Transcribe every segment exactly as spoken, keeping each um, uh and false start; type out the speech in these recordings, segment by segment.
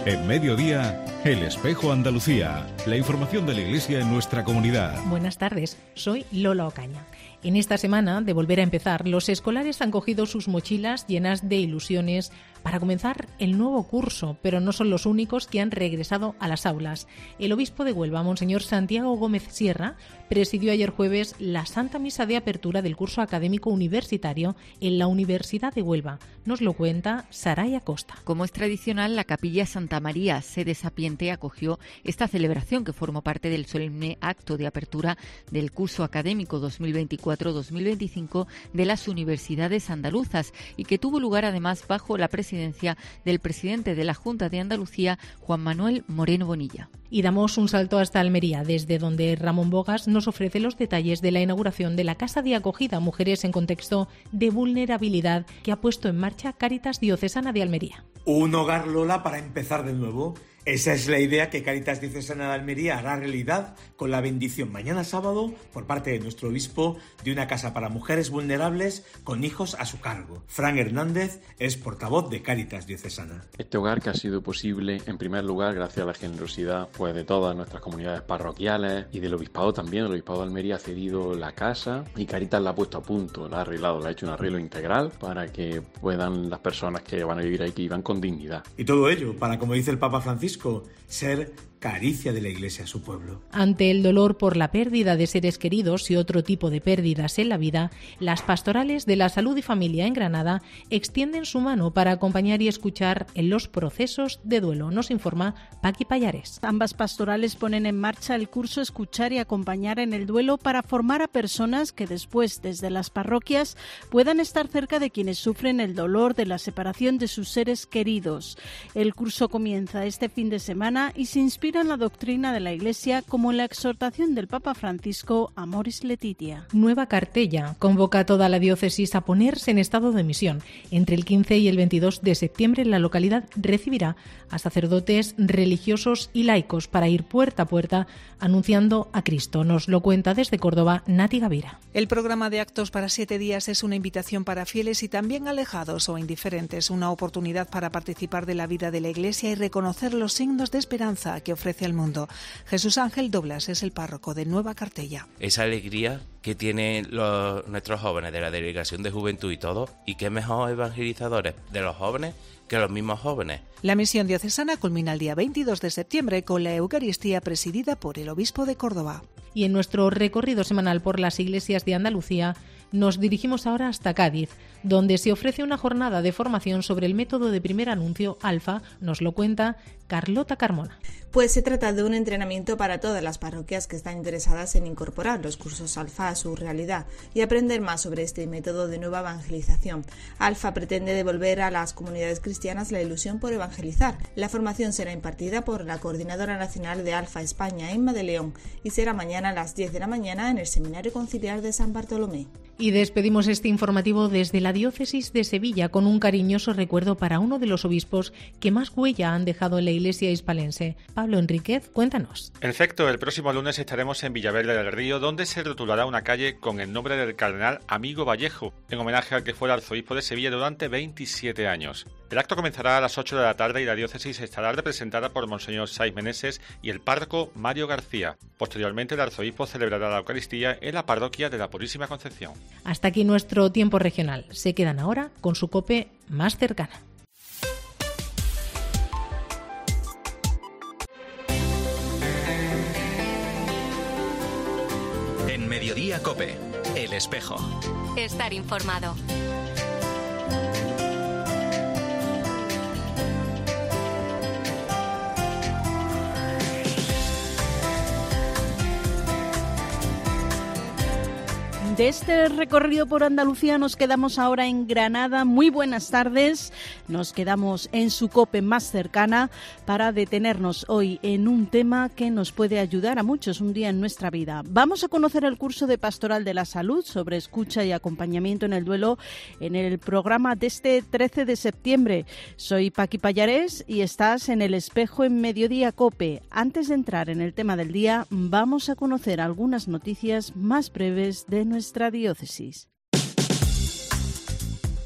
En Mediodía, El Espejo Andalucía. La información de la Iglesia en nuestra comunidad. Buenas tardes, soy Lola Ocaña. En esta semana de volver a empezar, los escolares han cogido sus mochilas llenas de ilusiones para comenzar el nuevo curso, pero no son los únicos que han regresado a las aulas. El obispo de Huelva, Monseñor Santiago Gómez Sierra, presidió ayer jueves la Santa Misa de Apertura del curso académico universitario en la Universidad de Huelva. Nos lo cuenta Saraya Costa. Como es tradicional, la Capilla Santa María, sede sapiente, acogió esta celebración que formó parte del solemne acto de apertura del curso académico dos mil veinticuatro dos mil veinticinco de las universidades andaluzas y que tuvo lugar además bajo la presidencia del presidente de la Junta de Andalucía, Juan Manuel Moreno Bonilla. Y damos un salto hasta Almería, desde donde Ramón Bogas nos ofrece los detalles de la inauguración de la Casa de Acogida a Mujeres en Contexto de Vulnerabilidad que ha puesto en marcha Cáritas Diocesana de Almería. Un hogar, Lola, para empezar de nuevo. Esa es la idea que Cáritas Diocesana de Almería hará realidad con la bendición mañana sábado por parte de nuestro obispo de una casa para mujeres vulnerables con hijos a su cargo. Fran Hernández es portavoz de Cáritas Diocesana. Este hogar que ha sido posible en primer lugar gracias a la generosidad pues, de todas nuestras comunidades parroquiales y del obispado también. El obispado de Almería ha cedido la casa y Cáritas la ha puesto a punto, la ha arreglado, la ha hecho un arreglo integral para que puedan las personas que van a vivir ahí que vivan con dignidad. Y todo ello para, como dice el Papa Francisco, ser caricia de la Iglesia a su pueblo. Ante el dolor por la pérdida de seres queridos y otro tipo de pérdidas en la vida, las pastorales de la salud y familia en Granada extienden su mano para acompañar y escuchar en los procesos de duelo. Nos informa Paqui Payares. Ambas pastorales ponen en marcha el curso Escuchar y Acompañar en el Duelo para formar a personas que después, desde las parroquias, puedan estar cerca de quienes sufren el dolor de la separación de sus seres queridos. El curso comienza este fin de semana y se inspira en la doctrina de la Iglesia como en la exhortación del Papa Francisco Amoris Laetitia. Nueva Cartella convoca a toda la diócesis a ponerse en estado de misión. Entre el quince y el veintidós de septiembre la localidad recibirá a sacerdotes, religiosos y laicos para ir puerta a puerta anunciando a Cristo. Nos lo cuenta desde Córdoba Nati Gavira. El programa de actos para siete días es una invitación para fieles y también alejados o indiferentes, una oportunidad para participar de la vida de la Iglesia y reconocer los signos de esperanza que ofrece al mundo. Jesús Ángel Doblas es el párroco de Nueva Cartella. Esa alegría que tienen los, nuestros jóvenes de la Delegación de Juventud y todo, y qué mejor evangelizadores de los jóvenes que los mismos jóvenes. La misión diocesana culmina el día veintidós de septiembre con la Eucaristía presidida por el obispo de Córdoba. Y en nuestro recorrido semanal por las iglesias de Andalucía nos dirigimos ahora hasta Cádiz, donde se ofrece una jornada de formación sobre el método de primer anuncio Alfa. Nos lo cuenta Carlota Carmona. Pues se trata de un entrenamiento para todas las parroquias que están interesadas en incorporar los cursos Alfa a su realidad y aprender más sobre este método de nueva evangelización. Alfa pretende devolver a las comunidades cristianas la ilusión por evangelizar. La formación será impartida por la Coordinadora Nacional de Alfa España, Inma de León, y será mañana a las diez de la mañana en el Seminario Conciliar de San Bartolomé. Y despedimos este informativo desde la diócesis de Sevilla con un cariñoso recuerdo para uno de los obispos que más huella han dejado en la iglesia hispalense. Pablo Enríquez, cuéntanos. En efecto, el próximo lunes estaremos en Villaverde del Río, donde se rotulará una calle con el nombre del cardenal Amigo Vallejo, en homenaje al que fuera arzobispo de Sevilla durante veintisiete años. El acto comenzará a las ocho de la tarde y la diócesis estará representada por Monseñor Saiz Meneses y el párroco Mario García. Posteriormente, el arzobispo celebrará la Eucaristía en la parroquia de la Purísima Concepción. Hasta aquí nuestro tiempo regional. Se quedan ahora con su COPE más cercana. En Mediodía COPE, El Espejo. Estar informado. De este recorrido por Andalucía nos quedamos ahora en Granada. Muy buenas tardes. Nos quedamos en su COPE más cercana para detenernos hoy en un tema que nos puede ayudar a muchos un día en nuestra vida. Vamos a conocer el curso de Pastoral de la Salud sobre escucha y acompañamiento en el duelo en el programa de este trece de septiembre. Soy Paqui Payares y estás en El Espejo en Mediodía COPE. Antes de entrar en el tema del día, vamos a conocer algunas noticias más breves de nuestra diócesis.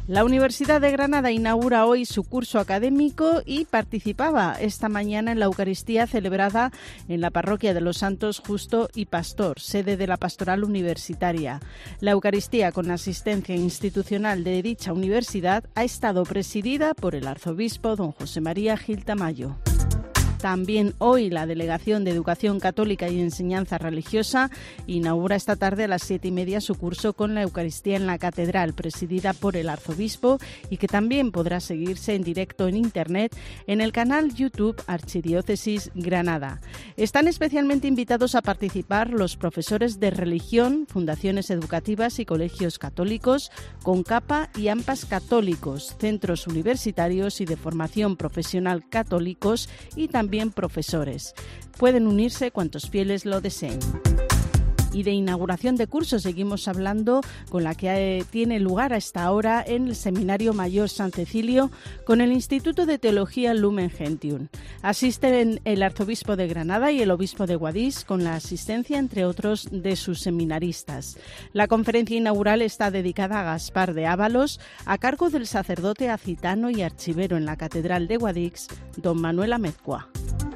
La Universidad de Granada inaugura hoy su curso académico y participaba esta mañana en la Eucaristía celebrada en la Parroquia de los Santos Justo y Pastor, sede de la Pastoral Universitaria. La Eucaristía, con asistencia institucional de dicha universidad, ha estado presidida por el arzobispo don José María Gil Tamayo. También hoy la Delegación de Educación Católica y Enseñanza Religiosa inaugura esta tarde a las siete y media su curso con la Eucaristía en la Catedral, presidida por el arzobispo, y que también podrá seguirse en directo en Internet en el canal YouTube Archidiócesis Granada. Están especialmente invitados a participar los profesores de religión, fundaciones educativas y colegios católicos, CONCAPA y AMPAS católicos, centros universitarios y de formación profesional católicos y también También profesores. Pueden unirse cuantos fieles lo deseen. Y de inauguración de cursos seguimos hablando, con la que tiene lugar a esta hora en el Seminario Mayor San Cecilio con el Instituto de Teología Lumen Gentium. Asisten el arzobispo de Granada y el obispo de Guadix, con la asistencia, entre otros, de sus seminaristas. La conferencia inaugural está dedicada a Gaspar de Ábalos, a cargo del sacerdote acitano y archivero en la Catedral de Guadix, don Manuel Amezcua.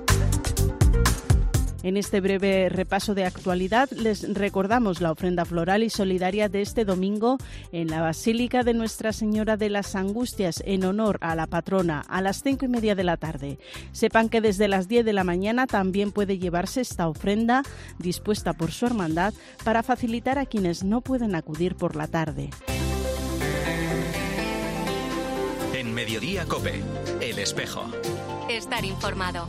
En este breve repaso de actualidad les recordamos la ofrenda floral y solidaria de este domingo en la Basílica de Nuestra Señora de las Angustias en honor a la patrona a las cinco y media de la tarde. Sepan que desde las diez de la mañana también puede llevarse esta ofrenda dispuesta por su hermandad para facilitar a quienes no pueden acudir por la tarde. En Mediodía COPE, El Espejo. Estar informado.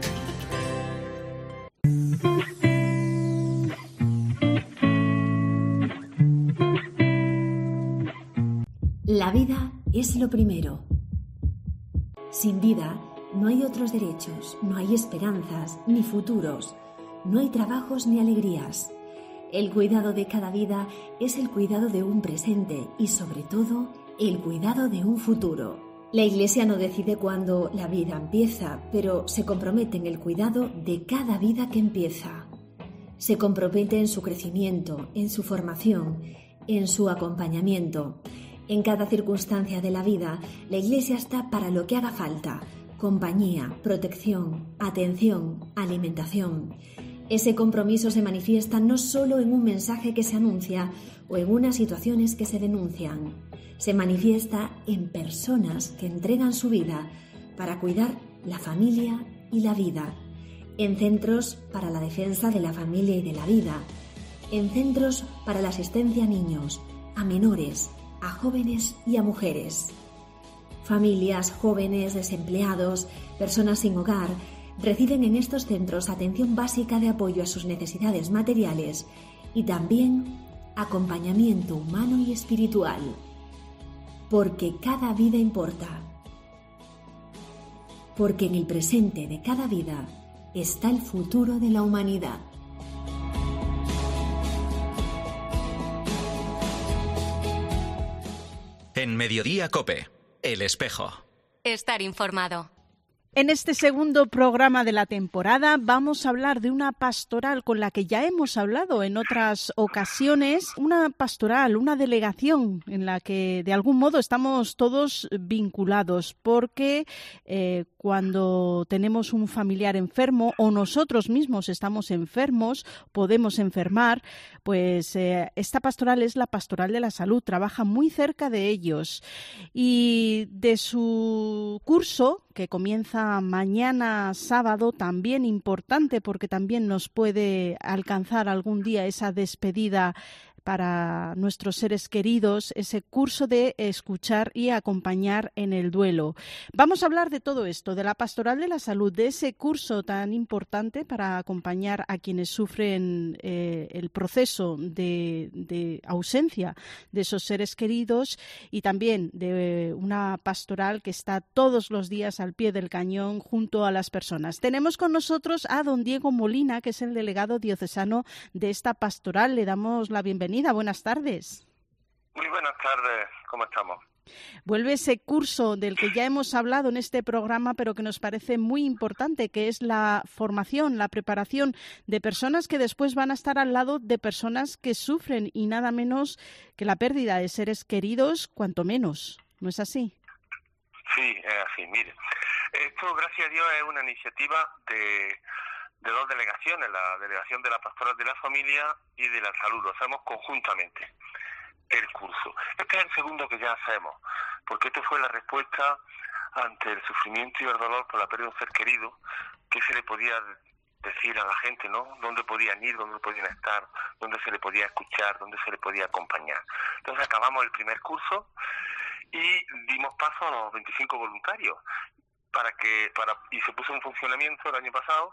La vida es lo primero. Sin vida no hay otros derechos, no hay esperanzas ni futuros, no hay trabajos ni alegrías. El cuidado de cada vida es el cuidado de un presente y, sobre todo, el cuidado de un futuro. La Iglesia no decide cuándo la vida empieza, pero se compromete en el cuidado de cada vida que empieza. Se compromete en su crecimiento, en su formación, en su acompañamiento. En cada circunstancia de la vida, la Iglesia está para lo que haga falta: compañía, protección, atención, alimentación. Ese compromiso se manifiesta no solo en un mensaje que se anuncia o en unas situaciones que se denuncian. Se manifiesta en personas que entregan su vida para cuidar la familia y la vida, en centros para la defensa de la familia y de la vida, en centros para la asistencia a niños, a menores, a jóvenes y a mujeres. Familias, jóvenes, desempleados, personas sin hogar reciben en estos centros atención básica de apoyo a sus necesidades materiales y también acompañamiento humano y espiritual. Porque cada vida importa. Porque en el presente de cada vida está el futuro de la humanidad. En Mediodía COPE, El Espejo. Estar informado. En este segundo programa de la temporada vamos a hablar de una pastoral con la que ya hemos hablado en otras ocasiones, una pastoral, una delegación en la que de algún modo estamos todos vinculados, porque eh, cuando tenemos un familiar enfermo o nosotros mismos estamos enfermos, podemos enfermar, pues eh, esta pastoral es la Pastoral de la Salud, trabaja muy cerca de ellos, y de su curso, que comienza mañana sábado, también importante porque también nos puede alcanzar algún día esa despedida para nuestros seres queridos, ese curso de escuchar y acompañar en el duelo. Vamos a hablar de todo esto, de la Pastoral de la Salud, de ese curso tan importante para acompañar a quienes sufren eh, el proceso de, de ausencia de esos seres queridos, y también de una pastoral que está todos los días al pie del cañón junto a las personas. Tenemos con nosotros a don Diego Molina, que es el delegado diocesano de esta pastoral. Le damos la bienvenida. Buenas tardes. Muy buenas tardes, ¿cómo estamos? Vuelve ese curso del que ya hemos hablado en este programa, pero que nos parece muy importante, que es la formación, la preparación de personas que después van a estar al lado de personas que sufren, y nada menos que la pérdida de seres queridos, cuanto menos. ¿no es así? Sí, es así. Mire, esto, gracias a Dios, es una iniciativa de, de dos delegaciones, la delegación de la Pastoral de la Familia y de la Salud. Lo hacemos conjuntamente, el curso. Este es el segundo que ya hacemos, porque esto fue la respuesta ante el sufrimiento y el dolor por la pérdida de un ser querido, que se le podía decir a la gente, ¿no? Dónde podían ir, dónde podían estar, dónde se le podía escuchar, dónde se le podía acompañar. Entonces acabamos el primer curso y dimos paso a los veinticinco voluntarios para que para y se puso en funcionamiento el año pasado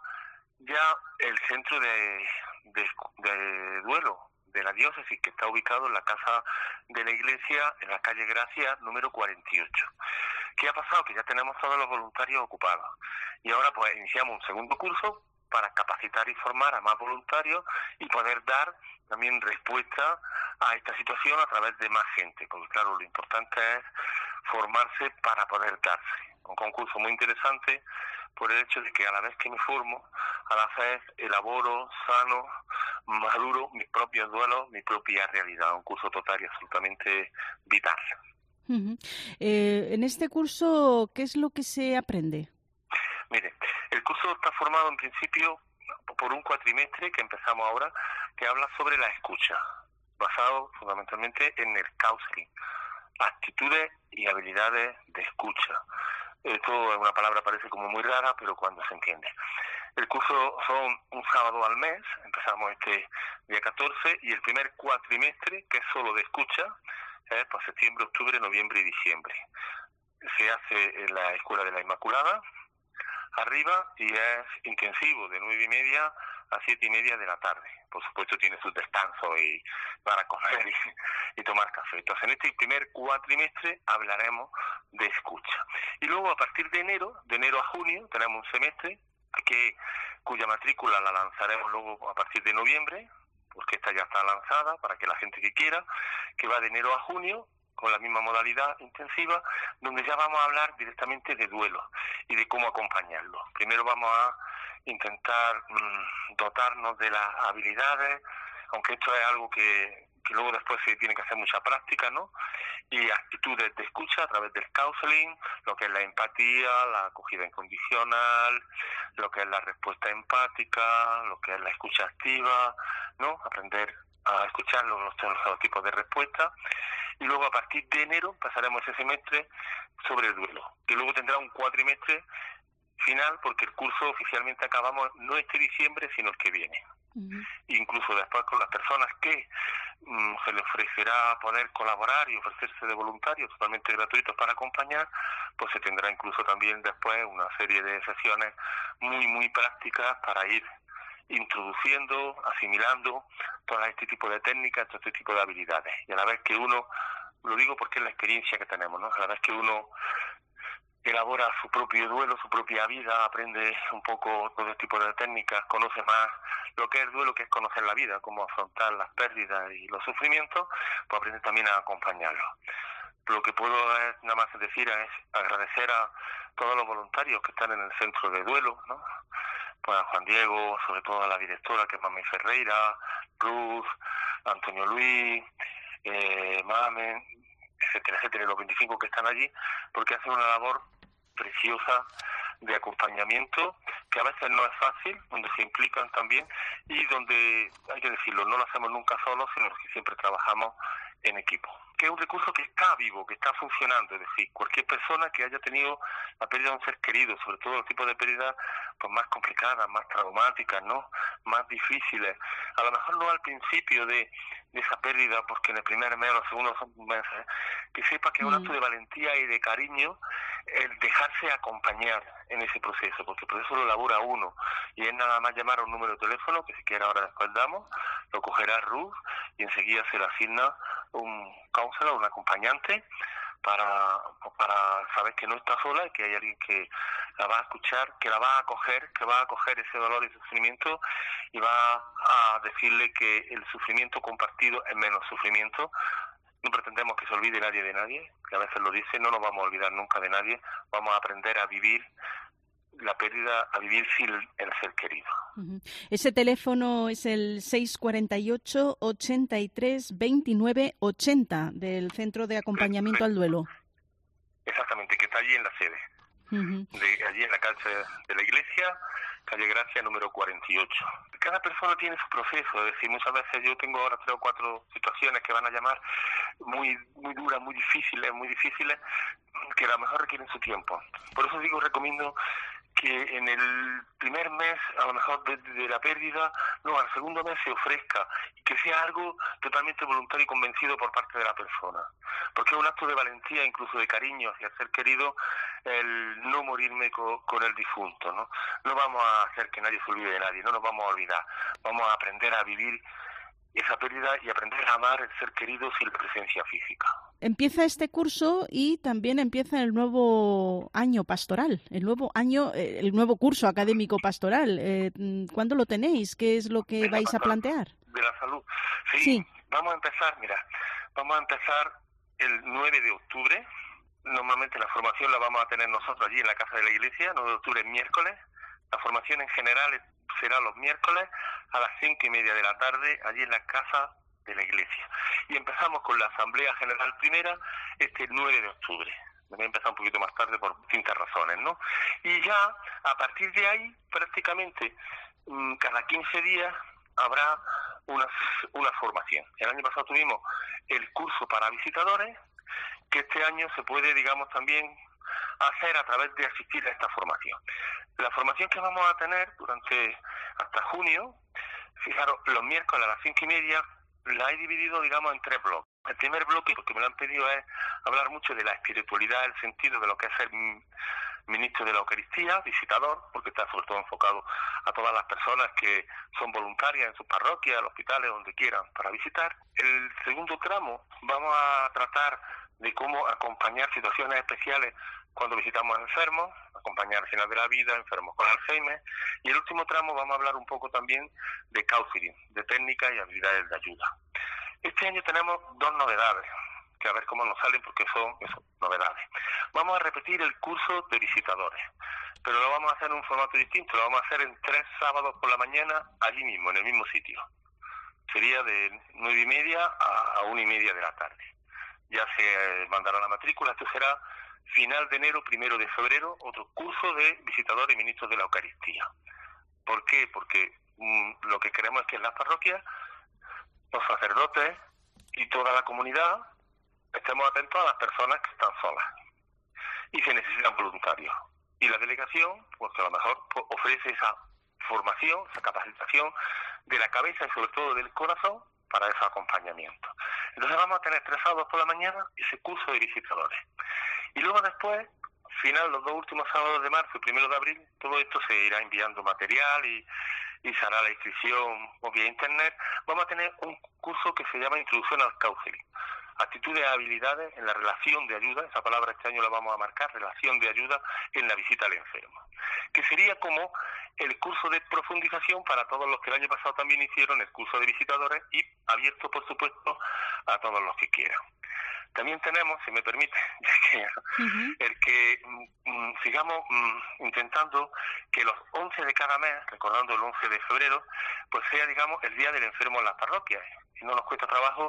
ya el centro de, de, de duelo de la diócesis, que está ubicado en la casa de la iglesia, en la calle Gracia, número cuarenta y ocho. ¿Qué ha pasado? Que ya tenemos todos los voluntarios ocupados. Y ahora pues iniciamos un segundo curso para capacitar y formar a más voluntarios y poder dar también respuesta a esta situación a través de más gente. Porque claro, lo importante es formarse para poder darse. Un concurso muy interesante por el hecho de que a la vez que me formo, a la vez elaboro, sano, maduro mis propios duelos, mi propia realidad. Un curso total y absolutamente vital. Uh-huh. Eh, en este curso, ¿qué es lo que se aprende? Mire, el curso está formado en principio por un cuatrimestre que empezamos ahora, que habla sobre la escucha, basado fundamentalmente en el counseling, actitudes y habilidades de escucha. Esto es una palabra parece como muy rara, pero cuando se entiende. El curso son un sábado al mes, empezamos este día catorce, y el primer cuatrimestre, que es solo de escucha, es para septiembre, octubre, noviembre y diciembre. Se hace en la Escuela de la Inmaculada, arriba, y es intensivo, de nueve y media a siete y media de la tarde. Por supuesto tiene sus descansos y para comer y, y tomar café. Entonces en este primer cuatrimestre hablaremos de escucha. Y luego a partir de enero, de enero a junio, tenemos un semestre que cuya matrícula la lanzaremos luego a partir de noviembre, porque esta ya está lanzada para que la gente que quiera, que va de enero a junio, con la misma modalidad intensiva, donde ya vamos a hablar directamente de duelo y de cómo acompañarlo. Primero vamos a intentar mmm, dotarnos de las habilidades, aunque esto es algo que, que luego después se tiene que hacer mucha práctica, ¿no? Y actitudes de escucha a través del counseling, lo que es la empatía, la acogida incondicional, lo que es la respuesta empática, lo que es la escucha activa, ¿no? Aprender a escuchar los, los, los tipos de respuesta. Y luego a partir de enero pasaremos ese semestre sobre el duelo, que luego tendrá un cuatrimestre final, porque el curso oficialmente acabamos no este diciembre, sino el que viene. Uh-huh. Incluso después con las personas que mm, se les ofrecerá poder colaborar y ofrecerse de voluntarios totalmente gratuitos para acompañar, pues se tendrá incluso también después una serie de sesiones muy, muy prácticas para ir introduciendo, asimilando todo este tipo de técnicas, todo este tipo de habilidades. Y a la vez que uno, lo digo porque es la experiencia que tenemos, ¿no? A la vez que uno elabora su propio duelo, su propia vida, aprende un poco todo este tipo de técnicas, conoce más lo que es el duelo, que es conocer la vida, cómo afrontar las pérdidas y los sufrimientos, pues aprende también a acompañarlo. Lo que puedo nada más decir es agradecer a todos los voluntarios que están en el centro de duelo, ¿no? Pues a Juan Diego, sobre todo a la directora, que es Mami Ferreira, Ruth, Antonio Luis, eh, Mamen, etcétera, etcétera, los veinticinco que están allí, porque hacen una labor preciosa de acompañamiento, que a veces no es fácil, donde se implican también, y donde, hay que decirlo, no lo hacemos nunca solos, sino que siempre trabajamos en equipo. Que es un recurso que está vivo, que está funcionando, es decir, cualquier persona que haya tenido la pérdida de un ser querido, sobre todo los tipos de pérdidas pues más complicadas, más traumáticas, ¿no? Más difíciles. A lo mejor no al principio de, de esa pérdida, porque en el primer mes o los segundos meses, que sepa que es un acto de valentía y de cariño el dejarse acompañar en ese proceso, porque el proceso lo elabora uno, y es nada más llamar a un número de teléfono, que si quiere ahora después damos, lo cogerá Ruth, y enseguida se le asigna un counselor, un acompañante, para para saber que no está sola y que hay alguien que la va a escuchar, que la va a acoger, que va a acoger ese dolor y sufrimiento, y va a decirle que el sufrimiento compartido es menos sufrimiento. No pretendemos que se olvide nadie de nadie, que a veces lo dice, no nos vamos a olvidar nunca de nadie, vamos a aprender a vivir la pérdida, a vivir sin el ser querido. Uh-huh. Ese teléfono es el seis cuatro ocho, ochenta y tres, veintinueve, ochenta del Centro de Acompañamiento al Duelo. Exactamente, que está allí en la sede. Uh-huh. De, allí en la calle de la iglesia, calle Gracia número cuarenta y ocho. Cada persona tiene su proceso, es decir, muchas veces yo tengo ahora tres o cuatro situaciones que van a llamar muy muy duras, muy difíciles, muy difíciles, que a lo mejor requieren su tiempo. Por eso digo, recomiendo que en el primer mes, a lo mejor de, de la pérdida, no, al segundo mes se ofrezca, y que sea algo totalmente voluntario y convencido por parte de la persona. Porque es un acto de valentía, incluso de cariño hacia el ser querido, el no morirme co, con el difunto, ¿no? No vamos a hacer que nadie se olvide de nadie, no nos vamos a olvidar. Vamos a aprender a vivir esa pérdida y aprender a amar el ser querido sin la presencia física. Empieza este curso y también empieza el nuevo año pastoral, el nuevo año, el nuevo curso académico pastoral. Eh, ¿Cuándo lo tenéis? ¿Qué es lo que de vais a plantear? De la salud. Sí, sí, vamos a empezar, mira, vamos a empezar el nueve de octubre. Normalmente la formación la vamos a tener nosotros allí en la casa de la iglesia, nueve de octubre, miércoles. La formación en general será los miércoles a las cinco y media de la tarde, allí en la casa de la iglesia. Y empezamos con la Asamblea General Primera este nueve de octubre. Voy a empezar un poquito más tarde por distintas razones, ¿no? Y ya, a partir de ahí, prácticamente cada quince días habrá una, una formación. El año pasado tuvimos el curso para visitadores, que este año se puede, digamos, también hacer a través de asistir a esta formación. La formación que vamos a tener durante hasta junio, fijaros, los miércoles a las cinco y media, la he dividido, digamos, en tres bloques. El primer bloque, porque me lo han pedido, es hablar mucho de la espiritualidad, el sentido de lo que es ser ministro de la Eucaristía, visitador, porque está sobre todo enfocado a todas las personas que son voluntarias en sus parroquias, hospitales, donde quieran, para visitar. El segundo tramo vamos a tratar de cómo acompañar situaciones especiales cuando visitamos enfermos, acompañar al final de la vida, enfermos con Alzheimer. Y el último tramo vamos a hablar un poco también de counseling, de técnicas y habilidades de ayuda. Este año tenemos dos novedades, que a ver cómo nos salen porque son, son novedades. Vamos a repetir el curso de visitadores, pero lo vamos a hacer en un formato distinto, lo vamos a hacer en tres sábados por la mañana, allí mismo, en el mismo sitio. Sería de nueve y media a, a una y media de la tarde. Ya se mandará la matrícula, esto será final de enero, primero de febrero, otro curso de visitadores y ministros de la Eucaristía. ¿Por qué? Porque mmm, lo que queremos es que en las parroquias, los sacerdotes y toda la comunidad estemos atentos a las personas que están solas y se necesitan voluntarios. Y la delegación, pues a lo mejor pues, ofrece esa formación, esa capacitación de la cabeza y sobre todo del corazón para ese acompañamiento. Entonces vamos a tener tres sábados por la mañana ese curso de visitadores. Y luego después, final, los dos últimos sábados de marzo y primero de abril, todo esto se irá enviando material y, y se hará la inscripción o vía internet. Vamos a tener un curso que se llama Introducción al Counseling. Actitudes y habilidades en la relación de ayuda, esa palabra este año la vamos a marcar, relación de ayuda en la visita al enfermo, que sería como el curso de profundización para todos los que el año pasado también hicieron el curso de visitadores y abierto, por supuesto, a todos los que quieran. También tenemos, si me permite, uh-huh. el que mm, sigamos mm, intentando que los once de cada mes, recordando el once de febrero, pues sea, digamos, el Día del Enfermo en las parroquias. Y no nos cuesta trabajo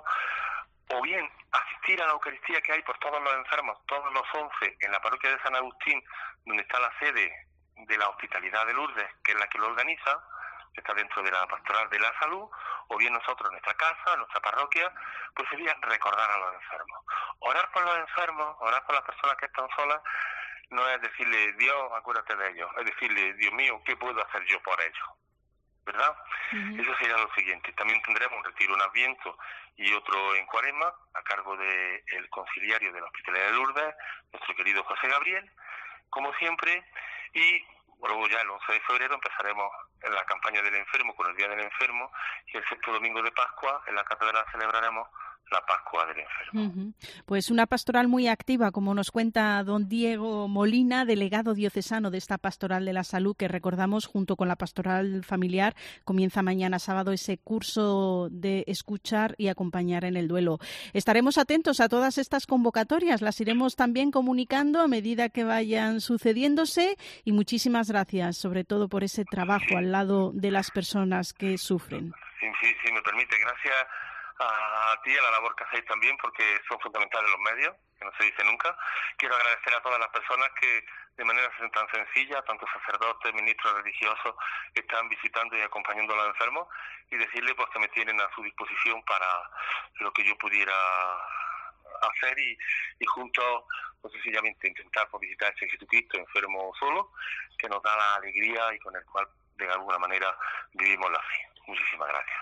o bien asistir a la Eucaristía que hay por todos los enfermos, todos los once, en la parroquia de San Agustín, donde está la sede de la Hospitalidad de Lourdes, que es la que lo organiza, que está dentro de la Pastoral de la Salud, o bien nosotros en nuestra casa, en nuestra parroquia, pues sería recordar a los enfermos. Orar por los enfermos, orar por las personas que están solas, no es decirle, Dios, acuérdate de ellos, es decirle, Dios mío, ¿qué puedo hacer yo por ellos? ¿Verdad? Uh-huh. Eso sería lo siguiente. También tendremos un retiro en Adviento y otro en Cuaresma, a cargo del conciliario de la Hospitalidad de Lourdes, nuestro querido José Gabriel, como siempre, y luego ya el once de febrero empezaremos en la campaña del enfermo con el Día del Enfermo, y el sexto domingo de Pascua en la catedral celebraremos la Pascua del Enfermo. Uh-huh. Pues una pastoral muy activa, como nos cuenta don Diego Molina, delegado diocesano de esta Pastoral de la Salud, que recordamos junto con la Pastoral Familiar comienza mañana sábado ese curso de escuchar y acompañar en el duelo. Estaremos atentos a todas estas convocatorias, las iremos también comunicando a medida que vayan sucediéndose, y muchísimas gracias, sobre todo por ese trabajo al lado de las personas que sufren. Sí, sí, sí, me permite, gracias a ti, a la labor que hacéis también, porque son fundamentales los medios, que no se dice nunca. Quiero agradecer a todas las personas que de manera tan sencilla, tanto sacerdotes, ministros religiosos, están visitando y acompañando a los enfermos, y decirles pues que me tienen a su disposición para lo que yo pudiera hacer y, y juntos, pues sencillamente intentar pues, visitar a este Jesucristo enfermo solo, que nos da la alegría y con el cual de alguna manera vivimos la fe. Muchísimas gracias.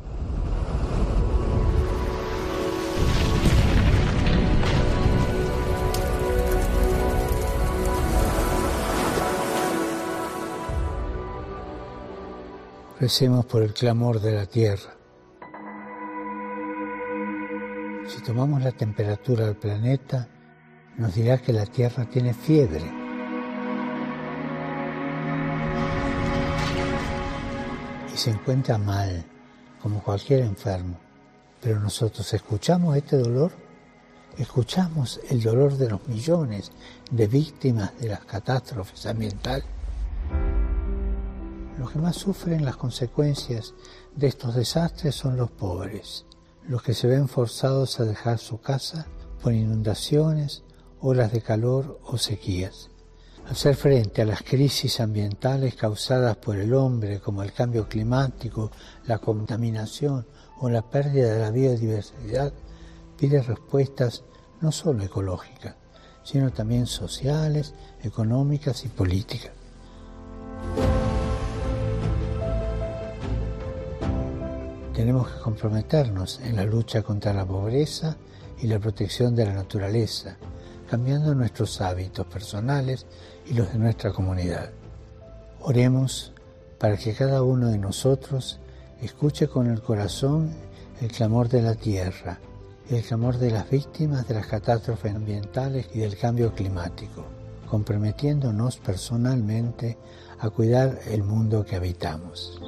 Recemos por el clamor de la tierra. Si tomamos la temperatura del planeta, nos dirá que la tierra tiene fiebre. Y se encuentra mal, como cualquier enfermo. Pero nosotros escuchamos este dolor, escuchamos el dolor de los millones de víctimas de las catástrofes ambientales. Los que más sufren las consecuencias de estos desastres son los pobres, los que se ven forzados a dejar su casa por inundaciones, olas de calor o sequías. Hacer frente a las crisis ambientales causadas por el hombre, como el cambio climático, la contaminación o la pérdida de la biodiversidad, pide respuestas no solo ecológicas, sino también sociales, económicas y políticas. Tenemos que comprometernos en la lucha contra la pobreza y la protección de la naturaleza, cambiando nuestros hábitos personales y los de nuestra comunidad. Oremos para que cada uno de nosotros escuche con el corazón el clamor de la tierra, el clamor de las víctimas de las catástrofes ambientales y del cambio climático, comprometiéndonos personalmente a cuidar el mundo que habitamos.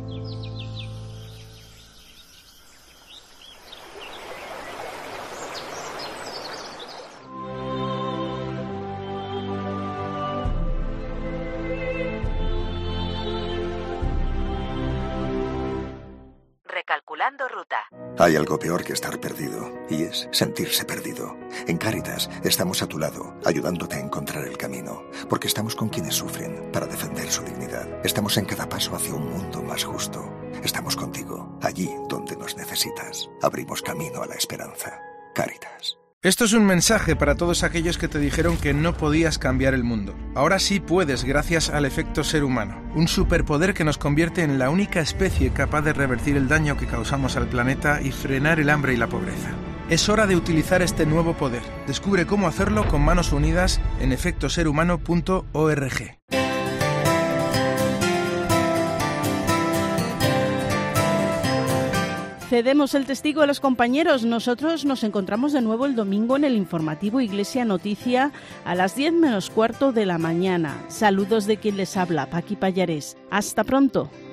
Recalculando ruta. Hay algo peor que estar perdido, y es sentirse perdido. En Cáritas estamos a tu lado, ayudándote a encontrar el camino, porque estamos con quienes sufren para defender su dignidad. Estamos en cada paso hacia un mundo más justo. Estamos contigo, allí donde nos necesitas. Abrimos camino a la esperanza. Cáritas. Esto es un mensaje para todos aquellos que te dijeron que no podías cambiar el mundo. Ahora sí puedes gracias al efecto ser humano, un superpoder que nos convierte en la única especie capaz de revertir el daño que causamos al planeta y frenar el hambre y la pobreza. Es hora de utilizar este nuevo poder. Descubre cómo hacerlo con manos unidas en efecto ser humano punto org. Cedemos el testigo a los compañeros. Nosotros nos encontramos de nuevo el domingo en el informativo Iglesia Noticia a las diez menos cuarto de la mañana. Saludos de quien les habla, Paqui Pallarés. Hasta pronto.